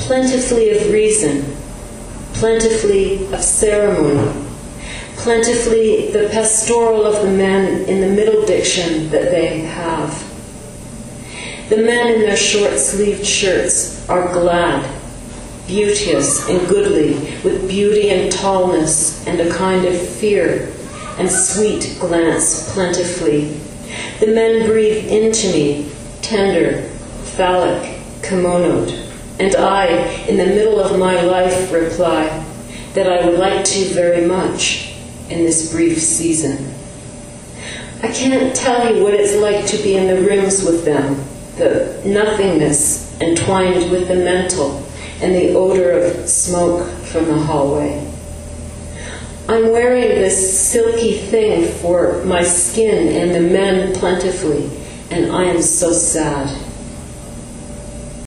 plentifully of reason, plentifully of ceremony, plentifully the pastoral of the men in the middle diction that they have. The men in their short-sleeved shirts are glad, beauteous and goodly, with beauty and tallness and a kind of fear and sweet glance plentifully. The men breathe into me, tender, phallic, kimonoed, and I, in the middle of my life, reply that I would like to very much in this brief season. I can't tell you what it's like to be in the rooms with them, the nothingness entwined with the mental and the odor of smoke from the hallway. I'm wearing this silky thing for my skin and the men plentifully, and I am so sad.